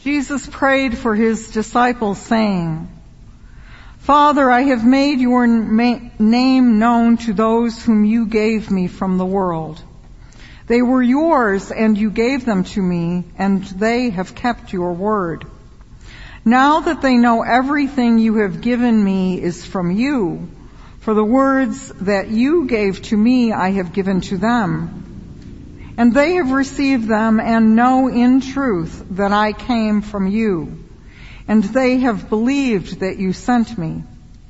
Jesus prayed for his disciples, saying, Father, I have made your name known to those whom you gave me from the world. They were yours, and you gave them to me, and they have kept your word. Now that they know everything you have given me is from you, for the words that you gave to me I have given to them. And they have received them and know in truth that I came from you, and they have believed that you sent me.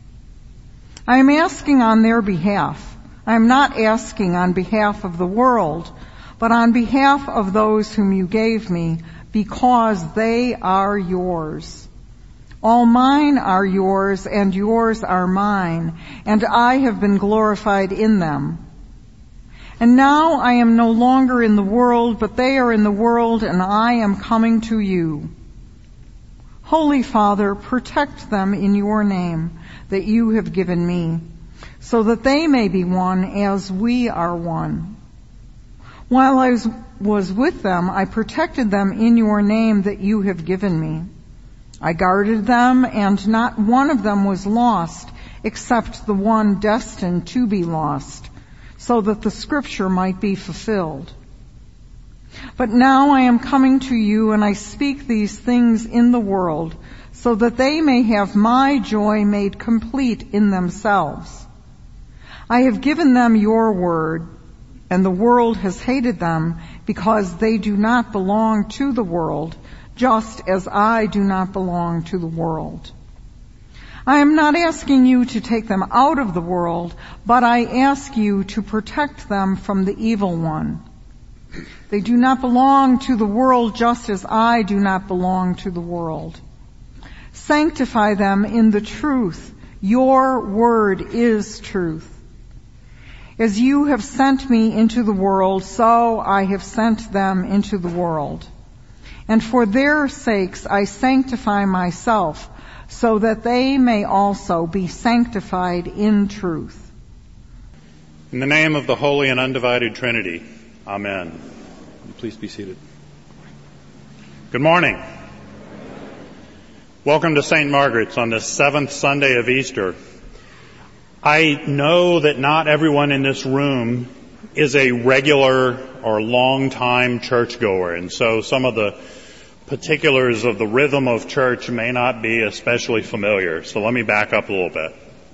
I am asking on their behalf. I am not asking on behalf of the world, but on behalf of those whom you gave me, because they are yours. All mine are yours, and yours are mine, and I have been glorified in them. And now I am no longer in the world, but they are in the world, and I am coming to you. Holy Father, protect them in your name that you have given me, so that they may be one as we are one. While I was with them, I protected them in your name that you have given me. I guarded them, and not one of them was lost, except the one destined to be lost, so that the scripture might be fulfilled. But now I am coming to you, and I speak these things in the world, so that they may have my joy made complete in themselves. I have given them your word, and the world has hated them, because they do not belong to the world, just as I do not belong to the world. I am not asking you to take them out of the world, but I ask you to protect them from the evil one. They do not belong to the world, just as I do not belong to the world. Sanctify them in the truth. Your word is truth. As you have sent me into the world, so I have sent them into the world. And for their sakes I sanctify myself, so that they may also be sanctified in truth. In the name of the Holy and Undivided Trinity, Amen. Please be seated. Good morning. Welcome to St. Margaret's on the 7th Sunday of Easter. I know that not everyone in this room is a regular or long-time churchgoer, and so some of the particulars of the rhythm of church may not be especially familiar. So let me back up a little bit.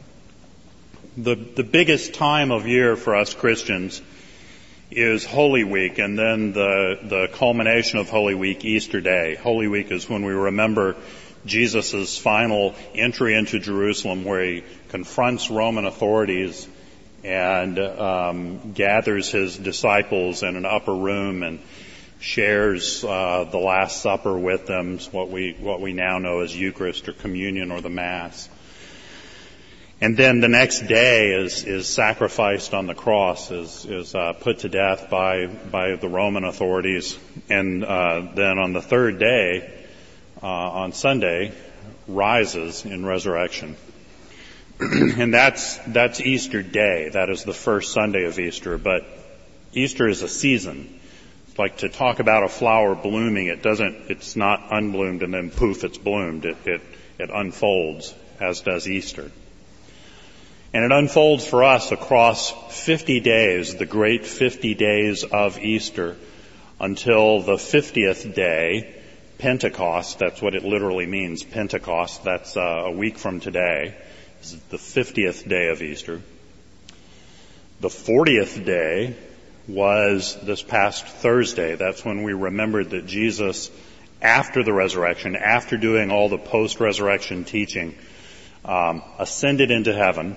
The biggest time of year for us Christians is Holy Week, and then the culmination of Holy Week, Easter Day. Holy Week is when we remember Jesus' final entry into Jerusalem, where he confronts Roman authorities and gathers his disciples in an upper room and shares the Last Supper with them, what we now know as Eucharist or Communion or the Mass. And then the next day is sacrificed on the cross, is put to death by the Roman authorities, and then on the third day, on Sunday, rises in resurrection. And that's Easter Day. That is the first Sunday of Easter. But Easter is a season. It's like to talk about a flower blooming. It's not unbloomed and then poof, it's bloomed. It unfolds, as does Easter. And it unfolds for us across 50 days, the great 50 days of Easter, until the 50th day, Pentecost. That's what it literally means, Pentecost. That's a week from today. This is the 50th day of Easter. The 40th day was this past Thursday. That's when we remembered that Jesus, after the resurrection, after doing all the post-resurrection teaching, ascended into heaven.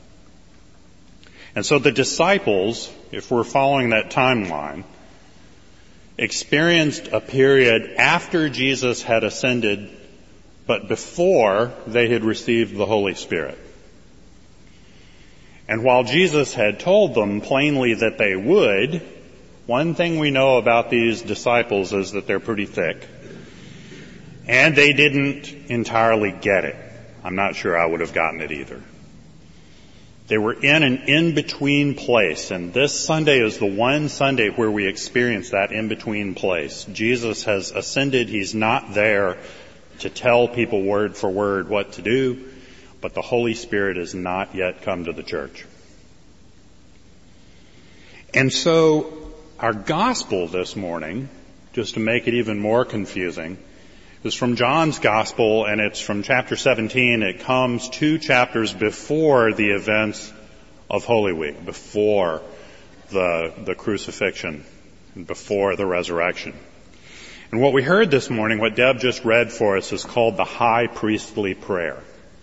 And so the disciples, if we're following that timeline, experienced a period after Jesus had ascended, but before they had received the Holy Spirit. And while Jesus had told them plainly that they would, one thing we know about these disciples is that they're pretty thick. And they didn't entirely get it. I'm not sure I would have gotten it either. They were in an in-between place, and this Sunday is the one Sunday where we experience that in-between place. Jesus has ascended. He's not there to tell people word for word what to do, but the Holy Spirit has not yet come to the church. And so our gospel this morning, just to make it even more confusing, is from John's Gospel, and it's from chapter 17. It comes 2 chapters before the events of Holy Week, before the crucifixion, and before the resurrection. And what we heard this morning, what Deb just read for us, is called the high priestly prayer.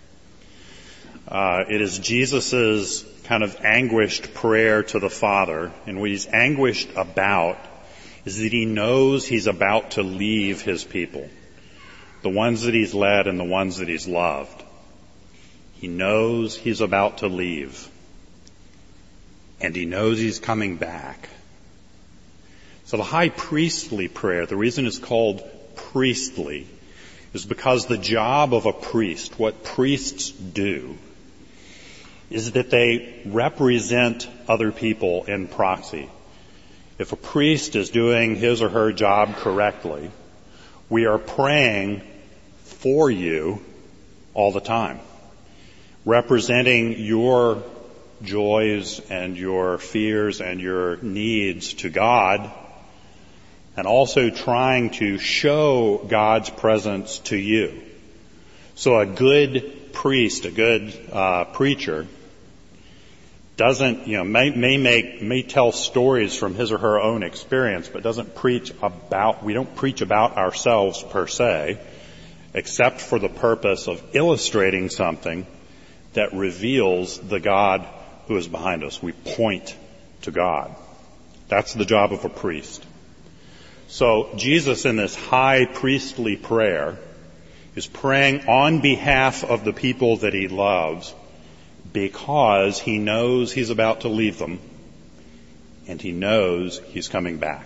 It is Jesus' kind of anguished prayer to the Father, and what he's anguished about is that he knows he's about to leave his people. The ones that he's led and the ones that he's loved. He knows he's about to leave. And he knows he's coming back. So the high priestly prayer, the reason it's called priestly, is because the job of a priest, what priests do, is that they represent other people in proxy. If a priest is doing his or her job correctly, we are praying for you all the time, representing your joys and your fears and your needs to God, and also trying to show God's presence to you. So a good priest, a good preacher, doesn't, may tell stories from his or her own experience, but doesn't preach about, we don't preach about ourselves per se, except for the purpose of illustrating something that reveals the God who is behind us. We point to God. That's the job of a priest. So Jesus, in this high priestly prayer, is praying on behalf of the people that he loves, because he knows he's about to leave them, and he knows he's coming back.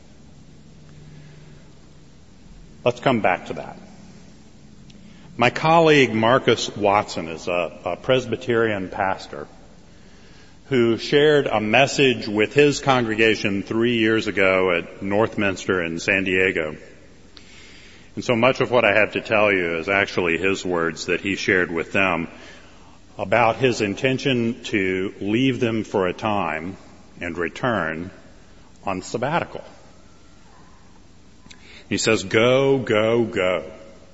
Let's come back to that. My colleague Marcus Watson is a Presbyterian pastor who shared a message with his congregation 3 years ago at Northminster in San Diego. And so much of what I have to tell you is actually his words that he shared with them about his intention to leave them for a time and return on sabbatical. He says, go, go, go.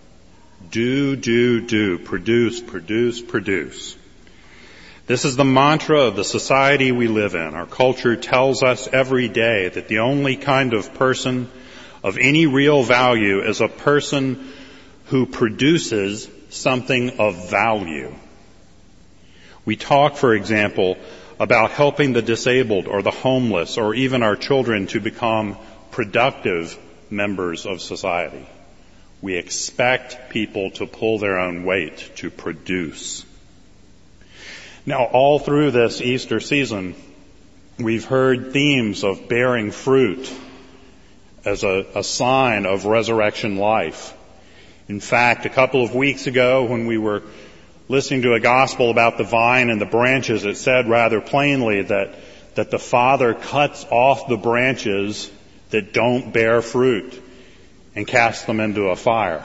Do. Produce. This is the mantra of the society we live in. Our culture tells us every day that the only kind of person of any real value is a person who produces something of value. We talk, for example, about helping the disabled or the homeless or even our children to become productive members of society. We expect people to pull their own weight, to produce. Now, all through this Easter season, we've heard themes of bearing fruit as a sign of resurrection life. In fact, a couple of weeks ago when we were listening to a gospel about the vine and the branches, it said rather plainly that the Father cuts off the branches that don't bear fruit and casts them into a fire.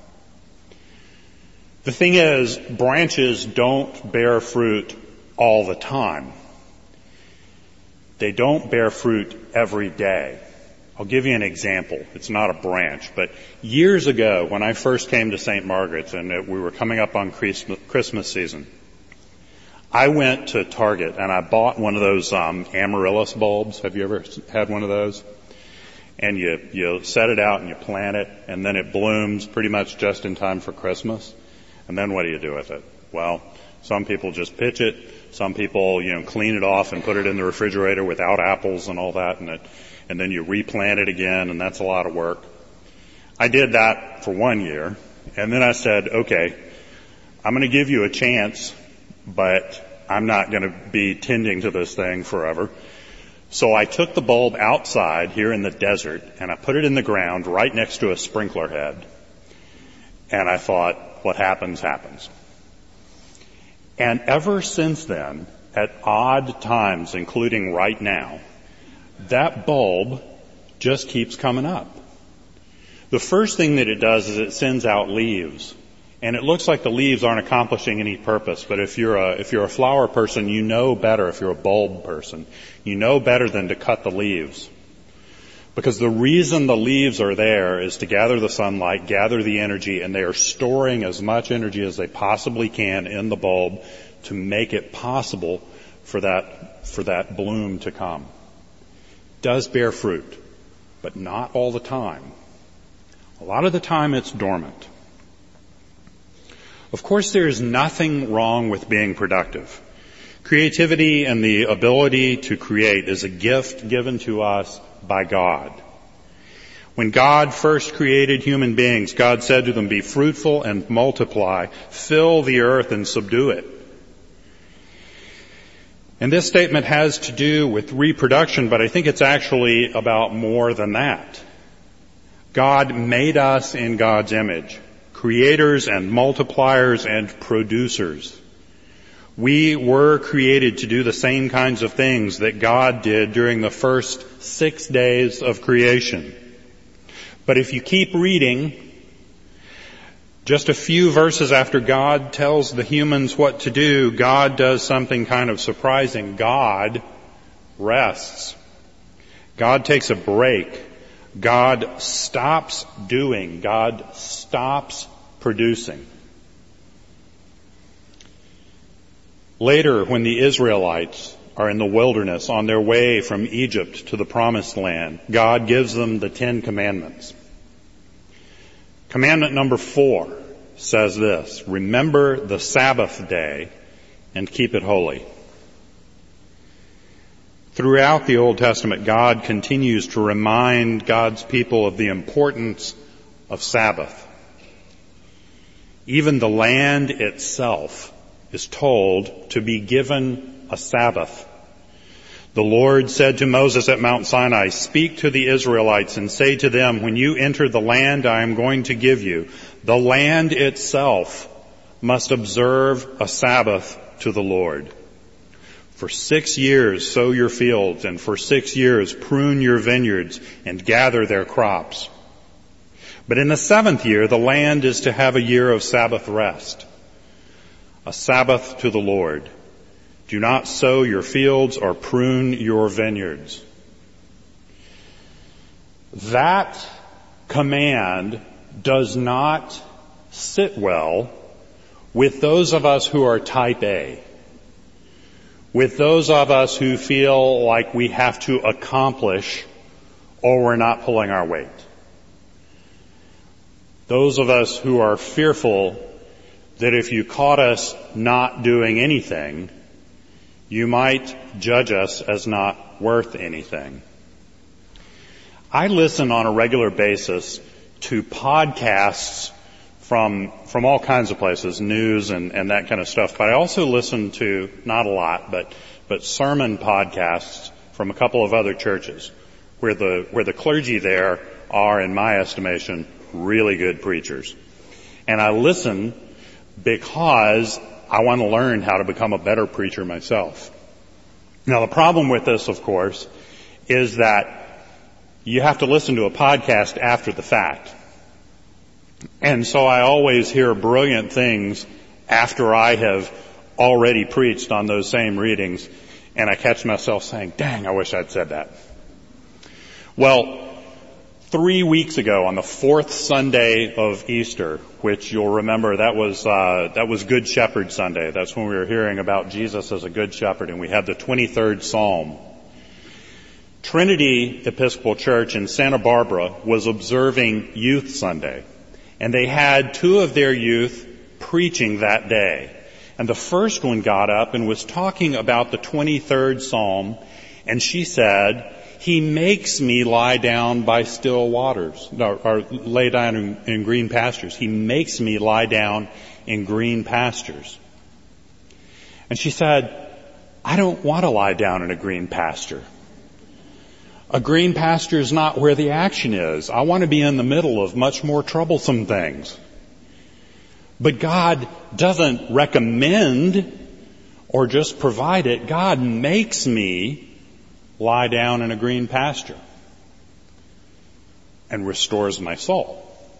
The thing is, branches don't bear fruit all the time. They don't bear fruit every day. I'll give you an example. It's not a branch, but years ago when I first came to St. Margaret's and we were coming up on Christmas season, I went to Target and I bought one of those amaryllis bulbs. Have you ever had one of those? And you set it out and you plant it, and then it blooms pretty much just in time for Christmas. And then what do you do with it? Well, some people just pitch it. Some people, clean it off and put it in the refrigerator without apples and all that, and then you replant it again, and that's a lot of work. I did that for 1 year, and then I said, okay, I'm going to give you a chance, but I'm not going to be tending to this thing forever. So I took the bulb outside here in the desert, and I put it in the ground right next to a sprinkler head. And I thought, what happens, happens. And ever since then, at odd times, including right now, that bulb just keeps coming up. The first thing that it does is it sends out leaves. And it looks like the leaves aren't accomplishing any purpose, but if you're a flower person, you know better. If you're a bulb person, you know better than to cut the leaves. Because the reason the leaves are there is to gather the sunlight, gather the energy, and they are storing as much energy as they possibly can in the bulb to make it possible for that bloom to come. It does bear fruit, but not all the time. A lot of the time it's dormant. Of course, there is nothing wrong with being productive. Creativity and the ability to create is a gift given to us by God. When God first created human beings, God said to them, "Be fruitful and multiply, fill the earth and subdue it." And this statement has to do with reproduction, but I think it's actually about more than that. God made us in God's image, creators and multipliers and producers. We were created to do the same kinds of things that God did during the first 6 days of creation. But if you keep reading, just a few verses after God tells the humans what to do, God does something kind of surprising. God rests. God takes a break. God stops doing. God stops producing. Later, when the Israelites are in the wilderness on their way from Egypt to the Promised Land, God gives them the 10 Commandments. Commandment number 4 says this: remember the Sabbath day and keep it holy. Throughout the Old Testament, God continues to remind God's people of the importance of Sabbath. Even the land itself is told to be given a Sabbath. The Lord said to Moses at Mount Sinai, "Speak to the Israelites and say to them, when you enter the land I am going to give you, the land itself must observe a Sabbath to the Lord. For 6 years sow your fields, and for 6 years prune your vineyards and gather their crops. But in the 7th year the land is to have a year of Sabbath rest, a Sabbath to the Lord. Do not sow your fields or prune your vineyards." That command does not sit well with those of us who are type A, with those of us who feel like we have to accomplish or we're not pulling our weight. Those of us who are fearful that if you caught us not doing anything, you might judge us as not worth anything. I listen on a regular basis to podcasts from all kinds of places, news and that kind of stuff. But I also listen to, not a lot, but sermon podcasts from a couple of other churches where the clergy there are, in my estimation, really good preachers. And I listen because I want to learn how to become a better preacher myself. Now, the problem with this, of course, is that you have to listen to a podcast after the fact. And so I always hear brilliant things after I have already preached on those same readings, and I catch myself saying, dang, I wish I'd said that. Well, 3 weeks ago, on the 4th Sunday of Easter, which you'll remember that was Good Shepherd Sunday. That's when we were hearing about Jesus as a Good Shepherd, and we had the 23rd Psalm. Trinity Episcopal Church in Santa Barbara was observing Youth Sunday, and they had 2 of their youth preaching that day. And the first one got up and was talking about the 23rd Psalm, and she said, "He makes me lie down by still waters," or lay down in green pastures. He makes me lie down in green pastures. And she said, "I don't want to lie down in a green pasture. A green pasture is not where the action is. I want to be in the middle of much more troublesome things." But God doesn't recommend or just provide it. God makes me lie down in a green pasture and restores my soul.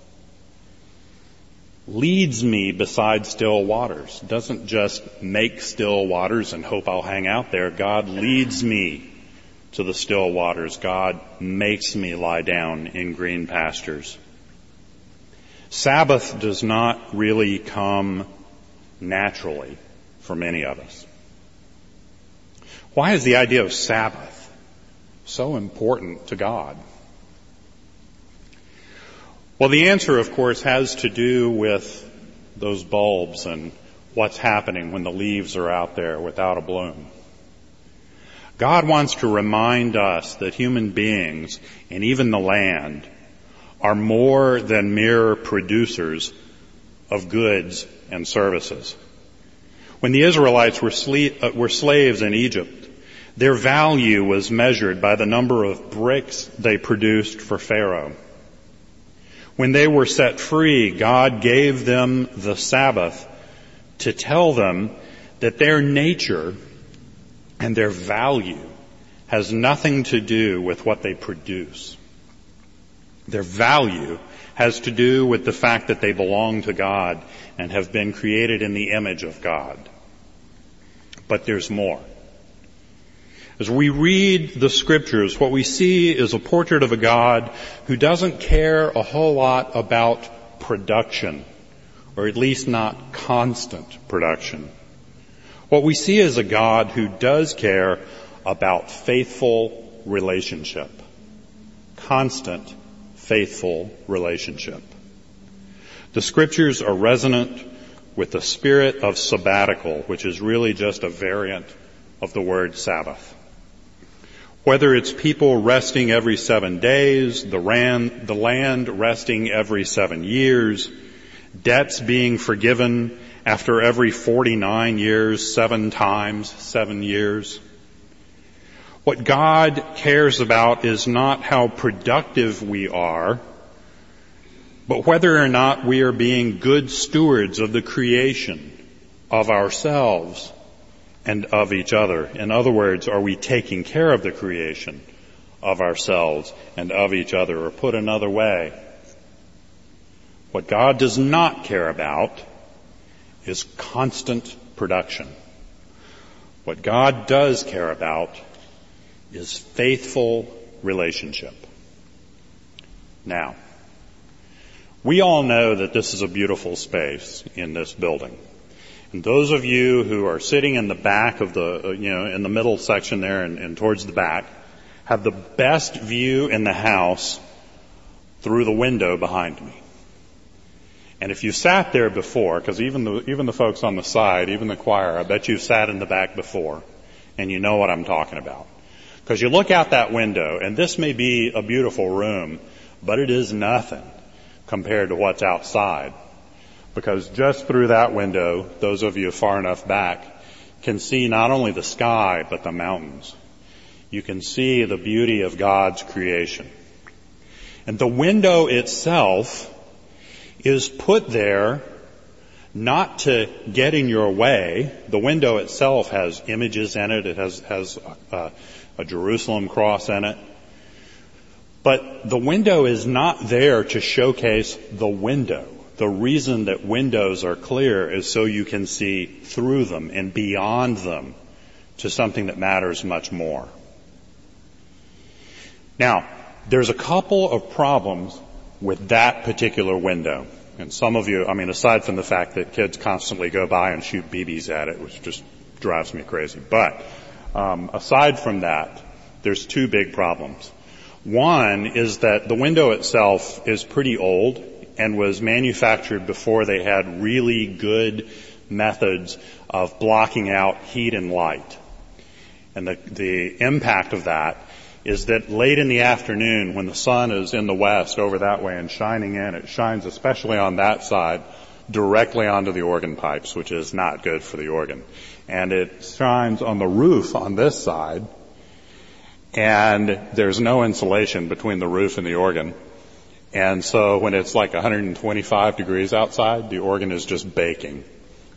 Leads me beside still waters. Doesn't just make still waters and hope I'll hang out there. God leads me to the still waters. God makes me lie down in green pastures. Sabbath does not really come naturally for many of us. Why is the idea of Sabbath so important to God? Well, the answer, of course, has to do with those bulbs and what's happening when the leaves are out there without a bloom. God wants to remind us that human beings and even the land are more than mere producers of goods and services. When the Israelites were slaves in Egypt, their value was measured by the number of bricks they produced for Pharaoh. When they were set free, God gave them the Sabbath to tell them that their nature and their value has nothing to do with what they produce. Their value has to do with the fact that they belong to God and have been created in the image of God. But there's more. As we read the scriptures, what we see is a portrait of a God who doesn't care a whole lot about production, or at least not constant production. What we see is a God who does care about faithful relationship. Constant, faithful relationship. The scriptures are resonant with the spirit of sabbatical, which is really just a variant of the word Sabbath. Whether it's people resting every 7 days, the land resting every 7 years, debts being forgiven after every 49 years, 7 times 7 years. What God cares about is not how productive we are, but whether or not we are being good stewards of the creation, of ourselves, and of each other. In other words, are we taking care of the creation, of ourselves, and of each other? Or put another way, what God does not care about is constant production. What God does care about is faithful relationship. Now, we all know that this is a beautiful space in this building. And those of you who are sitting in the back of in the middle section there and towards the back, have the best view in the house through the window behind me. And if you sat there before, because even the folks on the side, even the choir, I bet you've sat in the back before, and you know what I'm talking about. Because you look out that window, and this may be a beautiful room, but it is nothing compared to what's outside. Because just through that window, those of you far enough back can see not only the sky, but the mountains. You can see the beauty of God's creation. And the window itself is put there not to get in your way. The window itself has images in it. It has a Jerusalem cross in it. But the window is not there to showcase the window. The reason that windows are clear is so you can see through them and beyond them to something that matters much more. Now, there's a couple of problems with that particular window. And some of you, aside from the fact that kids constantly go by and shoot BBs at it, which just drives me crazy. But aside from that, there's 2 big problems. One is that the window itself is pretty old and was manufactured before they had really good methods of blocking out heat and light. And the impact of that is that late in the afternoon, when the sun is in the west over that way and shining in, it shines especially on that side directly onto the organ pipes, which is not good for the organ. And it shines on the roof on this side, and there's no insulation between the roof and the organ. And so when it's like 125 degrees outside, the organ is just baking.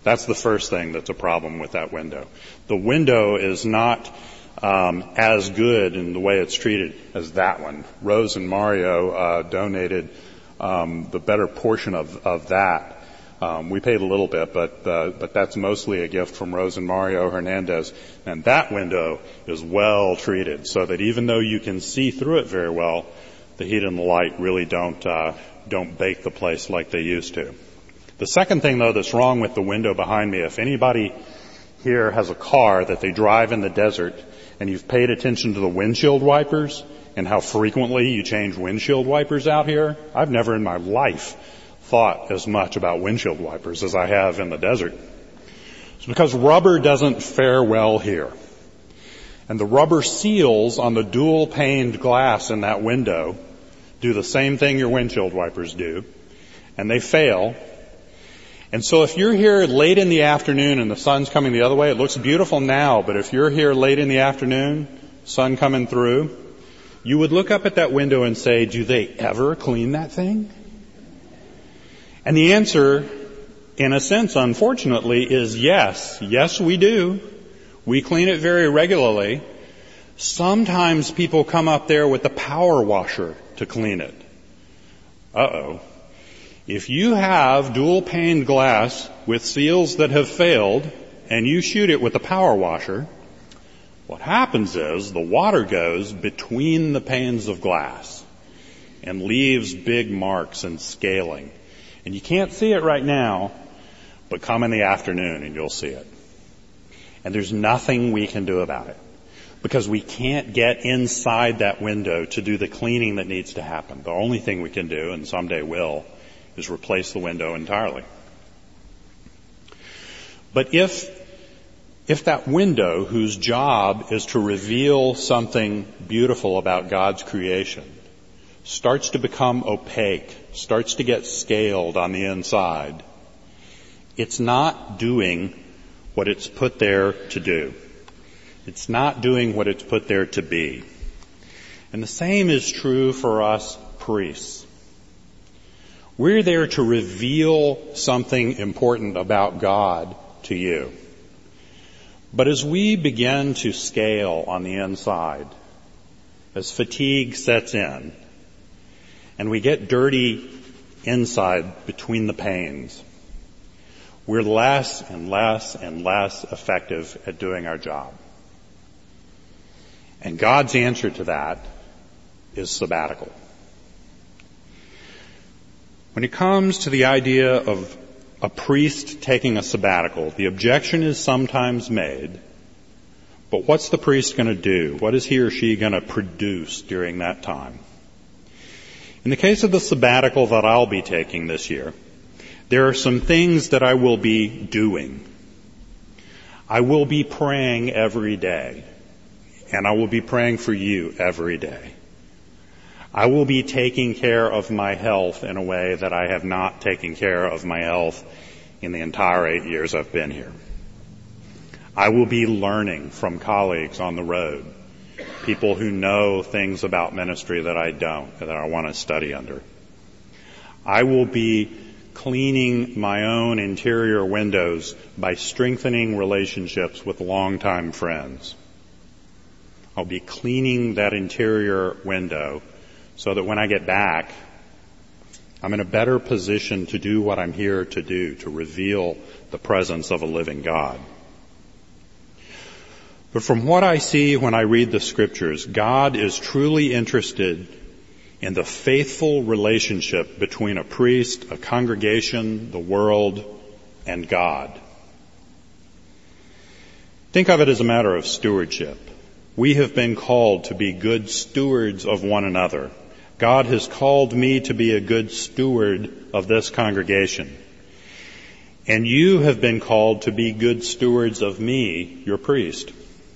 That's the first thing that's a problem with that window. The window is not as good in the way it's treated as that one. Rose and Mario donated the better portion of that. We paid a little bit, but that's mostly a gift from Rose and Mario Hernandez. And that window is well treated, so that even though you can see through it very well, the heat and the light really don't bake the place like they used to. The second thing, though, that's wrong with the window behind me, if anybody here has a car that they drive in the desert and you've paid attention to the windshield wipers and how frequently you change windshield wipers out here, I've never in my life thought as much about windshield wipers as I have in the desert. It's because rubber doesn't fare well here. And the rubber seals on the dual-paned glass in that window do the same thing your windshield wipers do, and they fail. And so if you're here late in the afternoon and the sun's coming the other way, it looks beautiful now, but if you're here late in the afternoon, sun coming through, you would look up at that window and say, do they ever clean that thing? And the answer, in a sense, unfortunately, is yes. Yes, we do. We clean it very regularly. Sometimes people come up there with a power washer to clean it. Uh-oh. If you have dual-paned glass with seals that have failed and you shoot it with a power washer, what happens is the water goes between the panes of glass and leaves big marks and scaling. And you can't see it right now, but come in the afternoon and you'll see it. And there's nothing we can do about it because we can't get inside that window to do the cleaning that needs to happen. The only thing we can do, and someday will, is replace the window entirely. But if that window, whose job is to reveal something beautiful about God's creation, starts to become opaque, starts to get scaled on the inside, it's not doing what it's put there to do. It's not doing what it's put there to be. And the same is true for us priests. We're there to reveal something important about God to you. But as we begin to scale on the inside, as fatigue sets in, and we get dirty inside between the panes, we're less and less and less effective at doing our job. And God's answer to that is sabbatical. When it comes to the idea of a priest taking a sabbatical, the objection is sometimes made, but what's the priest going to do? What is he or she going to produce during that time? In the case of the sabbatical that I'll be taking this year, there are some things that I will be doing. I will be praying every day, and I will be praying for you every day. I will be taking care of my health in a way that I have not taken care of my health in the entire 8 years I've been here. I will be learning from colleagues on the road, people who know things about ministry that I don't, that I want to study under. I will be cleaning my own interior windows by strengthening relationships with longtime friends. I'll be cleaning that interior window so that when I get back, I'm in a better position to do what I'm here to do, to reveal the presence of a living God. But from what I see when I read the Scriptures, God is truly interested in the faithful relationship between a priest, a congregation, the world, and God. Think of it as a matter of stewardship. We have been called to be good stewards of one another. God has called me to be a good steward of this congregation. And you have been called to be good stewards of me, your priest.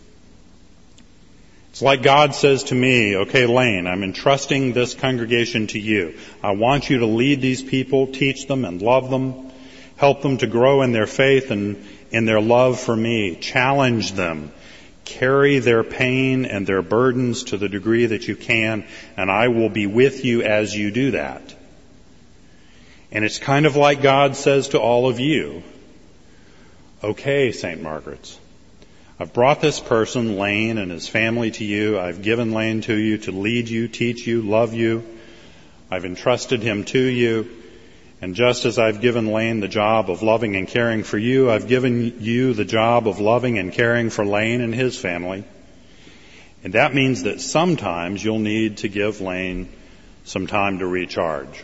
It's like God says to me, okay, Lane, I'm entrusting this congregation to you. I want you to lead these people, teach them and love them, help them to grow in their faith and in their love for me, challenge them, carry their pain and their burdens to the degree that you can, and I will be with you as you do that. And it's kind of like God says to all of you, Okay, St. Margaret's, I've brought this person, Lane, and his family to you. I've given Lane to you to lead you, teach you, love you. I've entrusted him to you. And just as I've given Lane the job of loving and caring for you, I've given you the job of loving and caring for Lane and his family. And that means that sometimes you'll need to give Lane some time to recharge,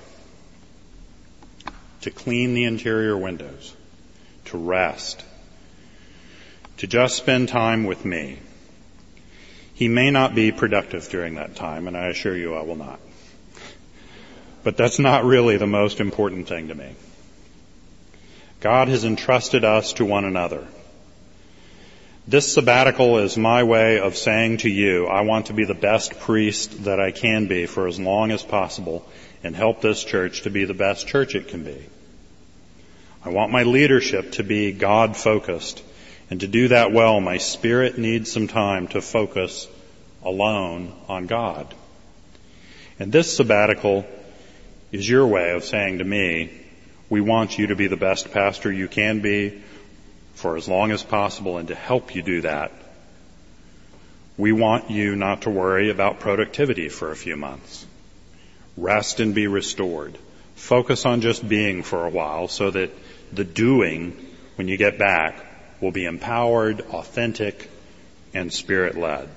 to clean the interior windows, to rest, to just spend time with me. He may not be productive during that time, and I assure you I will not. But that's not really the most important thing to me. God has entrusted us to one another. This sabbatical is my way of saying to you, I want to be the best priest that I can be for as long as possible and help this church to be the best church it can be. I want my leadership to be God-focused, and to do that well, my spirit needs some time to focus alone on God. And this sabbatical is your way of saying to me, we want you to be the best pastor you can be for as long as possible, and to help you do that, we want you not to worry about productivity for a few months. Rest and be restored. Focus on just being for a while so that the doing, when you get back, will be empowered, authentic, and Spirit-led.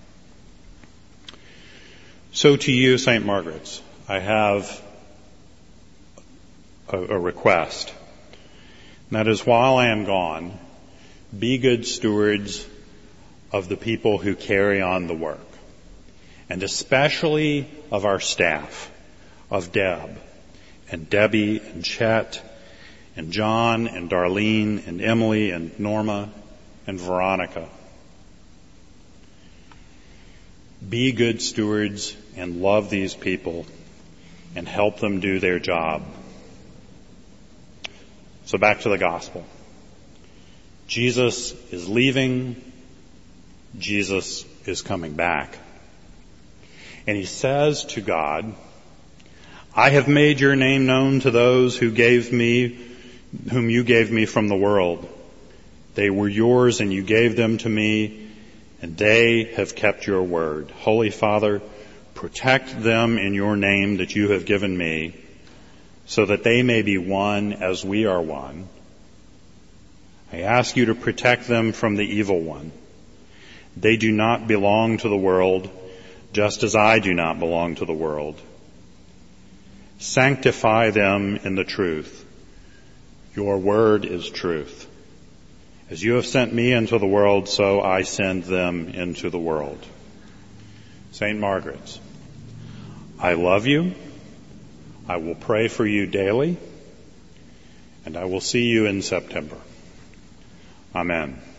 So to you, St. Margaret's, I have a request. And that is, while I am gone, be good stewards of the people who carry on the work, and especially of our staff, of Deb, and Debbie, and Chet, and John, and Darlene, and Emily, and Norma, and Veronica. Be good stewards and love these people and help them do their job. So back to the gospel. Jesus is leaving. Jesus is coming back. And he says to God, I have made your name known to those whom you gave me from the world. They were yours and you gave them to me, and they have kept your word. Holy Father, protect them in your name that you have given me, so that they may be one as we are one. I ask you to protect them from the evil one. They do not belong to the world, just as I do not belong to the world. Sanctify them in the truth. Your word is truth. As you have sent me into the world, so I send them into the world. St. Margaret's, I love you. I will pray for you daily, and I will see you in September. Amen.